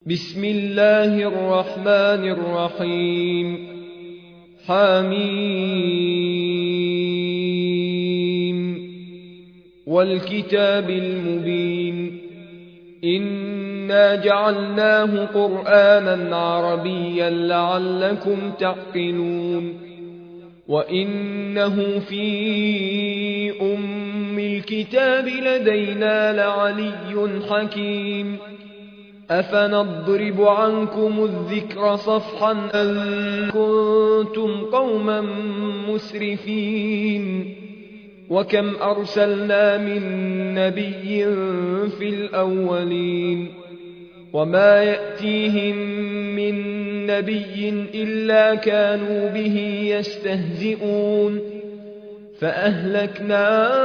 بسم الله الرحمن الرحيم حميم والكتاب المبين إنا جعلناه قرآنا عربيا لعلكم تعقلون وإنه في أم الكتاب لدينا لعلي حكيم أفنضرب عنكم الذكر صفحا أن كنتم قوما مسرفين وكم أرسلنا من نبي في الأولين وما يأتيهم من نبي إلا كانوا به يستهزئون فأهلكنا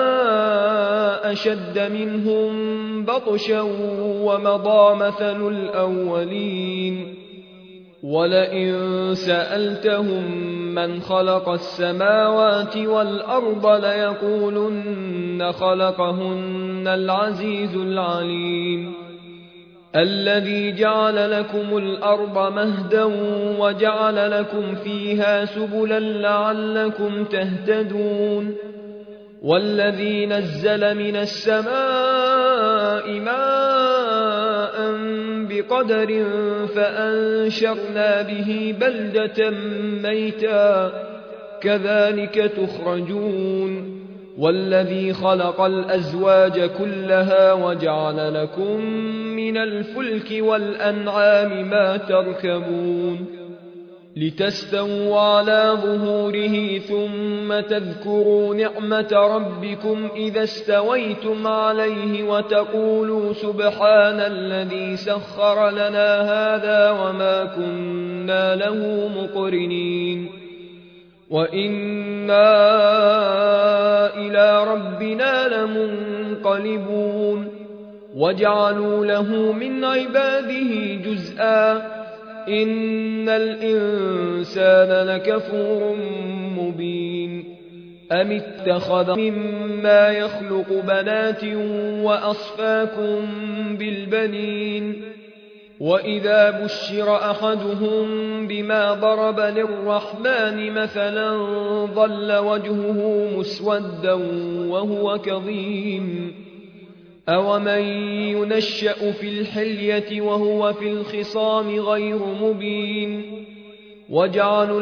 أشد منهم بطشا ومضى مثل الأولين ولئن سألتهم من خلق السماوات والأرض ليقولن خلقهن العزيز العليم الذي جعل لكم الأرض مهدا وجعل لكم فيها سبلا لعلكم تهتدون والذي نزل من السماء ماء بقدر فأنشرنا به بلدة ميتا كذلك تخرجون والذي خلق الأزواج كلها وجعل لكم من الفلك والأنعام ما تركبون لتستووا على ظهوره ثم تذكروا نعمة ربكم إذا استويتم عليه وتقولوا سبحان الذي سخر لنا هذا وما كنا له مقرنين وإنا إلى ربنا لمنقلبون وجعلوا له من عباده جزءا إن الإنسان لكفور مبين أم اتخذ مما يخلق بنات وأصفاكم بالبنين وإذا بشر أحدهم بما ضرب للرحمن مثلا ظل وجهه مسودا وهو كظيم أومن ينشأ في الحلية وهو في الخصام غير مبين وجعلوا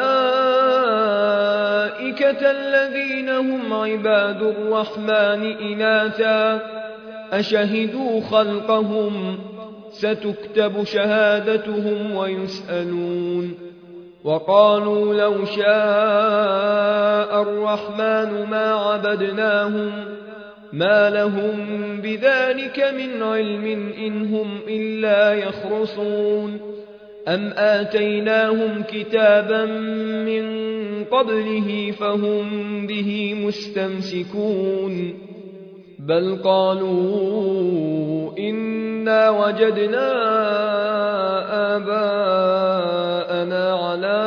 الملائكة الذين هم عباد الرحمن إناثا أشهدوا خلقهم ستكتب شهادتهم ويسألون وقالوا لو شاء الرحمن ما عبدناهم ما لهم بذلك من علم إن هم إلا يخرصون أم آتيناهم كتابا من قبله فهم به مستمسكون بل قالوا إنا وجدنا آباءنا على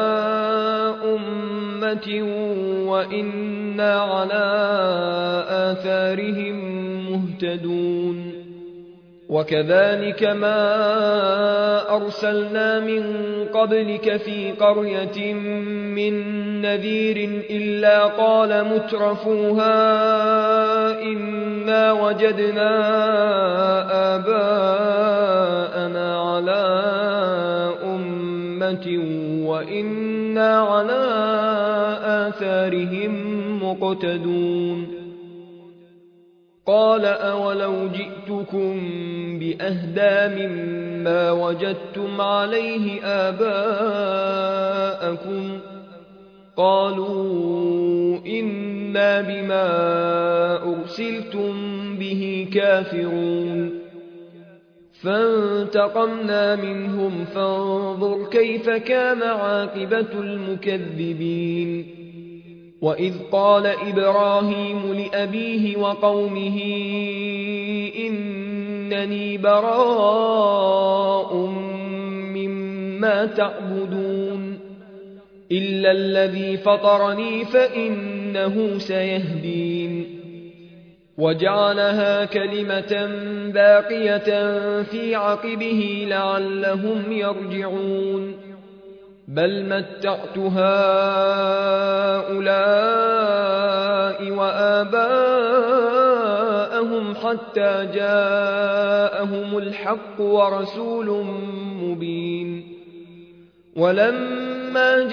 أمة وإنا على آثارهم مهتدون وكذلك ما أرسلنا من قبلك في قرية من نذير إلا قال مترفوها إنا وجدنا آباءنا على أمة وإنا على آثارهم مقتدون قال أولو جئتكم بأهدى مما وجدتم عليه آباءكم قالوا إنا بما أرسلتم به كافرون فانتقمنا منهم فانظر كيف كان عاقبة المكذبين وإذ قال إبراهيم لأبيه وقومه إنني براء مما تعبدون إلا الذي فطرني فإنه سيهدين وجعلها كلمة باقية في عقبه لعلهم يرجعون بل متعت هؤلاء وآباءهم حتى جاءهم الحق ورسول مبين ولما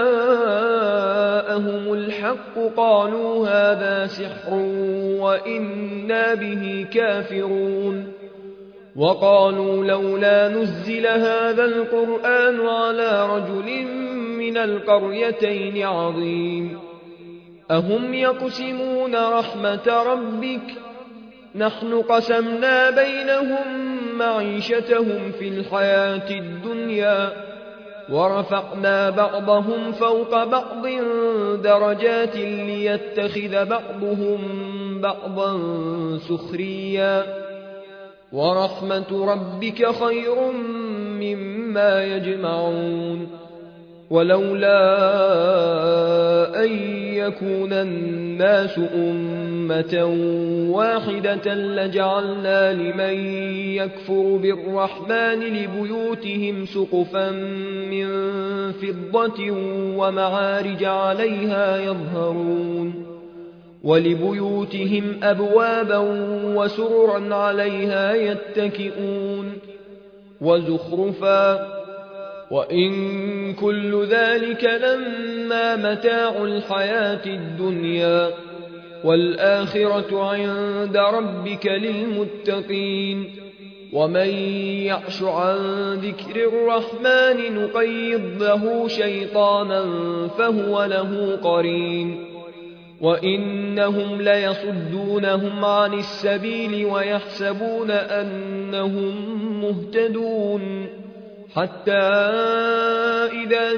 جاءهم الحق قالوا هذا سحر وإنا به كافرون وقالوا لولا نزل هذا القرآن على رجل من القريتين عظيم أهم يقسمون رحمة ربك نحن قسمنا بينهم معيشتهم في الحياة الدنيا ورفعنا بعضهم فوق بعض درجات ليتخذ بعضهم بعضا سخريا ورحمة ربك خير مما يجمعون ولولا أن يكون الناس أمة واحدة لجعلنا لمن يكفر بالرحمن لبيوتهم سقفا من فضة ومعارج عليها يظهرون ولبيوتهم أبوابا وسررا عليها يتكئون وزخرفا وإن كل ذلك لما متاع الحياة الدنيا والآخرة عند ربك للمتقين ومن يعش عن ذكر الرحمن نقيض له شيطانا فهو له قرين وإنهم ليصدونهم عن السبيل ويحسبون أنهم مهتدون حتى إذا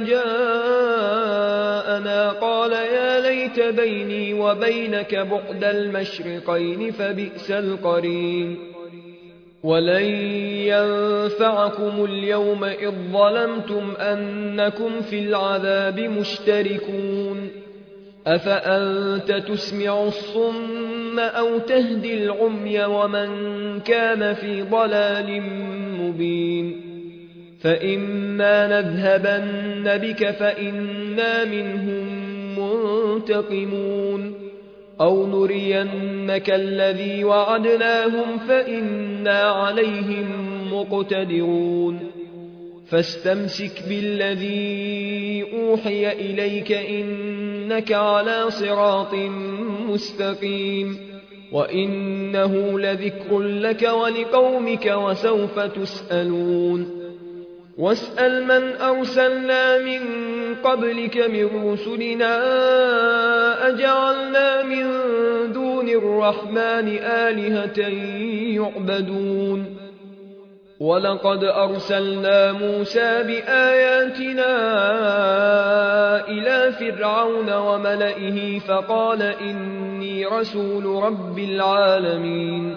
جاءنا قال يا ليت بيني وبينك بعد المشرقين فبئس القرين ولن ينفعكم اليوم إذ ظلمتم أنكم في العذاب مشتركون أفأنت تسمع الصم أو تهدي العمي ومن كان في ضلال مبين فإما نذهبن بك فإنا منهم منتقمون أو نرينك الذي وعدناهم فإنا عليهم مقتدرون فاستمسك بالذي أوحي إليك إنك على صراط مستقيم وإنه لذكر لك ولقومك وسوف تسألون واسأل من أرسلنا من قبلك من رسلنا أجعلنا من دون الرحمن آلهة يعبدون ولقد أرسلنا موسى بآياتنا إلى فرعون وملئه فقال إني رسول رب العالمين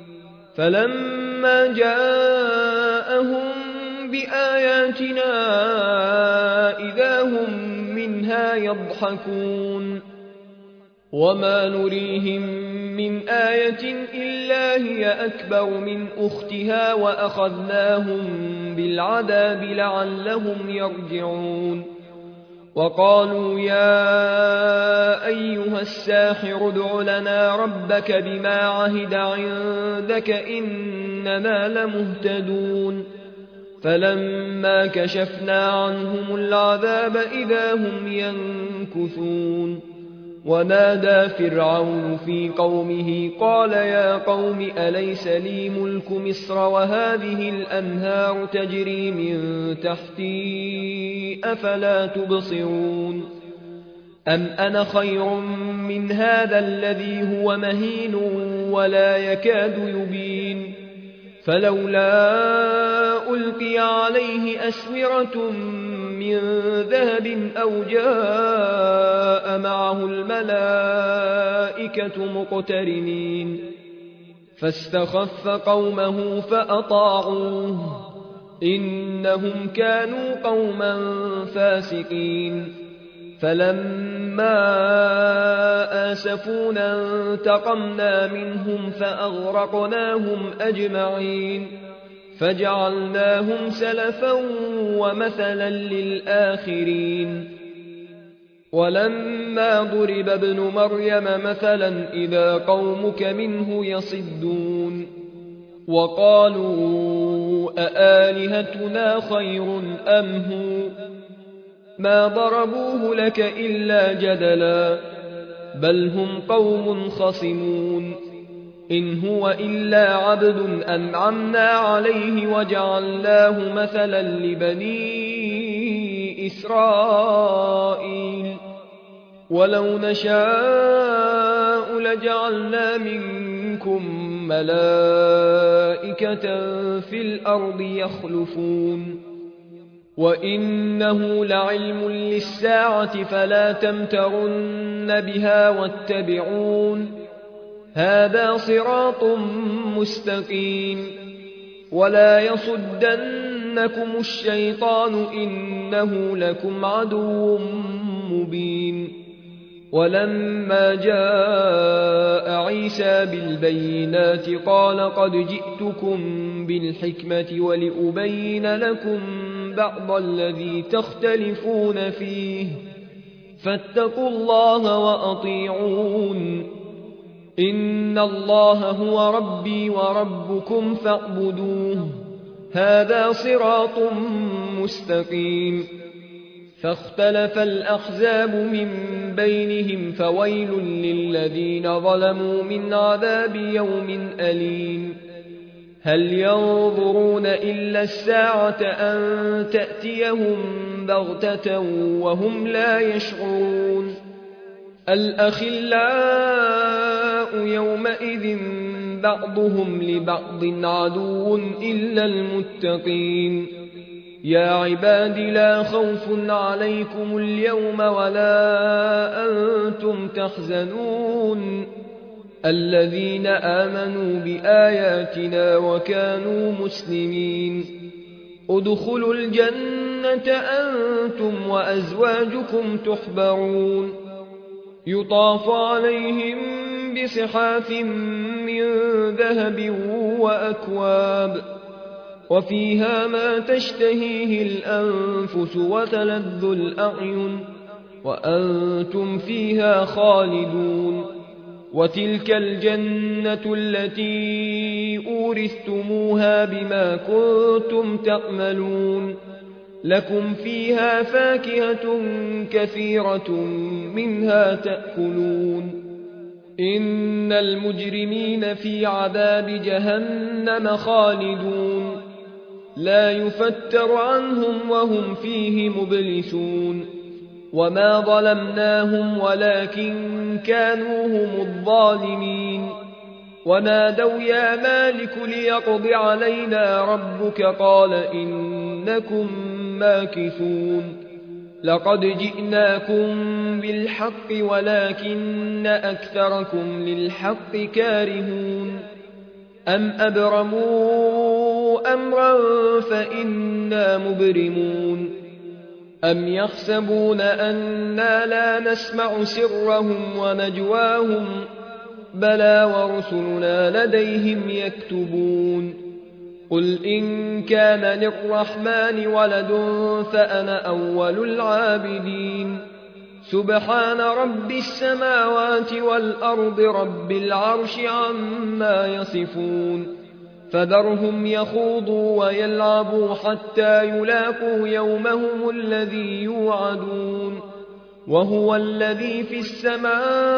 فلما جاءهم بآياتنا إذا هم منها يضحكون وما نريهم من آية إلا هي أكبر من أختها وأخذناهم بالعذاب لعلهم يرجعون وقالوا يا أيها الساحر ادع لنا ربك بما عهد عندك إننا لمهتدون فلما كشفنا عنهم العذاب إذا هم ينكثون ونادى فرعون في قومه قال يا قوم أليس لي ملك مصر وهذه الأنهار تجري من تحتي أفلا تبصرون أم أنا خير من هذا الذي هو مهين ولا يكاد يبين فلولا ألقي عليه أسورة من ذهب أو جاء معه الملائكة مقترنين فاستخف قومه فلما آسفونا انتقمنا منهم فأغرقناهم أجمعين فجعلناهم سلفا ومثلا للآخرين ولما ضرب ابن مريم مثلا إذا قومك منه يصدون وقالوا أآلهتنا خير أم هو ما ضربوه لك إلا جدلا بل هم قوم خصمون إن هو إلا عبد أنعمنا عليه وجعلناه مثلا لبني إسرائيل ولو نشاء لجعلنا منكم ملائكة في الأرض يخلفون وإنه لعلم للساعة فلا تمترن بها واتبعون هذا صراط مستقيم ولا يصدنكم الشيطان إنه لكم عدو مبين ولما جاء عيسى بالبينات قال قد جئتكم بالحكمة ولأبين لكم بعض الذي تختلفون فيه فاتقوا الله وأطيعون إن الله هو ربي وربكم فاعبدوه هذا صراط مستقيم فاختلف الأحزاب من بينهم فويل للذين ظلموا من عذاب يوم أليم هل ينظرون إلا الساعة أن تأتيهم بغتة وهم لا يشعرون الأخلاء يومئذ بعضهم لبعض عدو إلا المتقين يا عباد لا خوف عليكم اليوم ولا أنتم تحزنون الذين آمنوا بآياتنا وكانوا مسلمين ادخلوا الجنة أنتم وأزواجكم تحبرون يطاف عليهم بصحاف من ذهب وأكواب وفيها ما تشتهيه الأنفس وتلذ الأعين وأنتم فيها خالدون وتلك الجنة التي أورثتموها بما كنتم تعملون لكم فيها فاكهة كثيرة منها تأكلون إن المجرمين في عذاب جهنم خالدون لا يفتر عنهم وهم فيه مبلسون وما ظلمناهم ولكن كانوا هم الظالمين ونادوا يا مالك ليقض علينا ربك قال إنكم ماكثون لقد جئناكم بالحق ولكن أكثركم للحق كارهون أم أبرموا أمرا فإنا مبرمون أم يحسبون أنا لا نسمع سرهم ونجواهم بلى ورسلنا لديهم يكتبون قل إن كان للرحمن ولد فأنا أول العابدين سبحان رب السماوات والأرض رب العرش عما يصفون فذرهم يخوضوا ويلعبوا حتى يلاقوا يومهم الذي يوعدون وهو الذي في السماء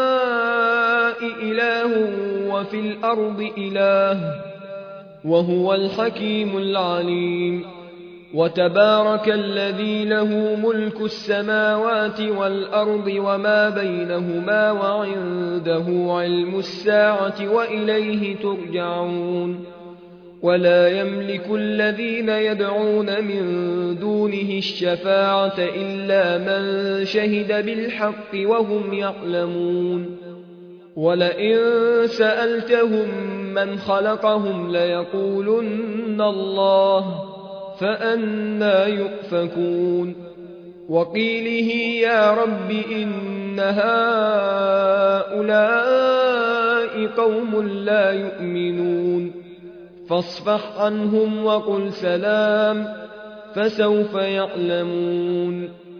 إله وفي الأرض إله وهو الحكيم العليم وتبارك الذي له ملك السماوات والأرض وما بينهما وعنده علم الساعة وإليه ترجعون ولا يملك الذين يدعون من دونه الشفاعة إلا من شهد بالحق وهم يعلمون ولئن سألتهم من خلقهم ليقولن الله فأنى يؤفكون وقيله يا رب إن هؤلاء قوم لا يؤمنون فاصفح عنهم وقل سلام فسوف يعلمون